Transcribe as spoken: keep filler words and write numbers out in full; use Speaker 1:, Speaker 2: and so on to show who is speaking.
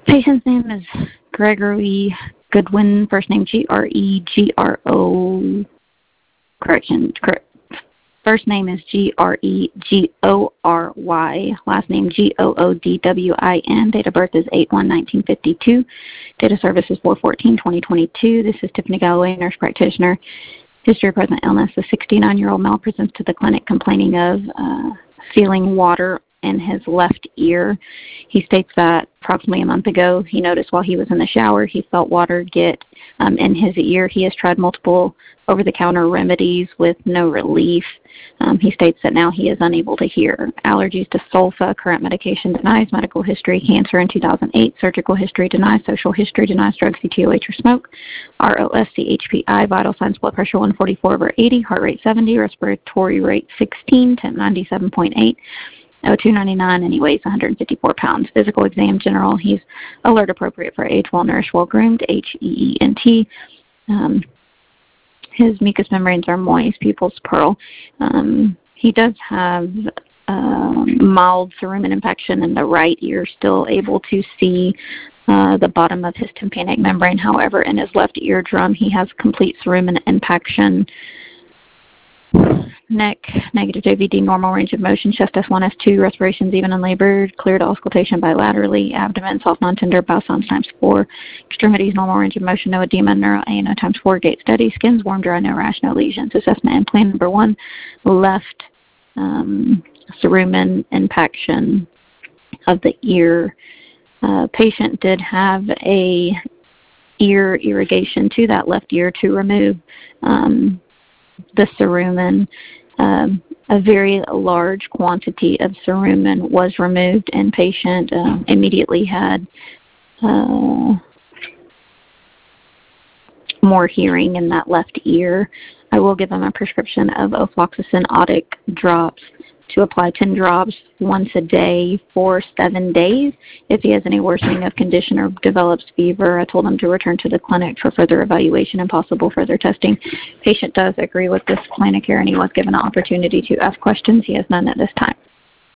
Speaker 1: Patient's name is Gregory Goodwin, first name G R E G R O, correction, correct. First name is G R E G O R Y, last name G O O D W I N, date of birth is eight one nineteen fifty-two, date of service is four fourteen twenty twenty-two. This is Tiffany Galloway, nurse practitioner. History of present illness. The sixty-nine-year-old male presents to the clinic complaining of uh, feeling water in his left ear. He states that approximately a month ago, he noticed while he was in the shower, he felt water get um, in his ear. He has tried multiple over-the-counter remedies with no relief. Um, he states that now he is unable to hear. Allergies to sulfa, current medication denies, medical history, cancer in two thousand eight, surgical history denies, social history denies, drugs, C T O H or smoke, R O S C H P I, vital signs, blood pressure one forty-four over eighty, heart rate seventy, respiratory rate sixteen, temp ninety-seven point eight, O two ninety-nine, and he weighs one hundred fifty-four pounds. Physical exam general, he's alert appropriate for age, well nourished, well groomed, H E E N T. Um, His mucous membranes are moist, pupils pearl. Um, he does have um, mild cerumen infection in the right ear, still able to see uh, the bottom of his tympanic membrane. However, in his left eardrum, he has complete cerumen infection. Neck, negative J V D, normal range of motion, chest S one, S two, respirations even in labor, cleared auscultation bilaterally, abdomen, soft, non-tender, bowel sounds times four, extremities, normal range of motion, no edema, neural A N O times four, gait steady, skin's warm, dry, no rash, no lesions. Assessment and plan number one, left um, cerumen impaction of the ear. Uh, patient did have a ear irrigation to that left ear to remove um, the cerumen. Um, a very large quantity of cerumen was removed, and patient uh, immediately had uh, more hearing in that left ear. I will give him a prescription of ofloxacin otic drops to apply ten drops once a day for seven days. If he has any worsening of condition or develops fever, I told him to return to the clinic for further evaluation and possible further testing. Patient does agree with this plan of care, and he was given an opportunity to ask questions. He has none at this time.